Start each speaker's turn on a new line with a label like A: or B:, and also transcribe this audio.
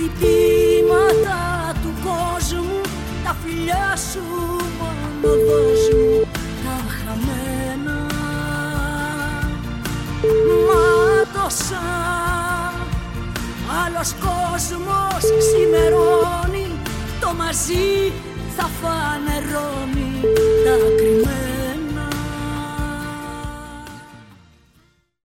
A: ζητήματα του κόσμου, τα φιλιά σου μόνο δώσ' μου τα χαμένα. Μάτωσα, άλλος κόσμος ξημερώνει, το μαζί θα φανερώνει τα κρυμμένα.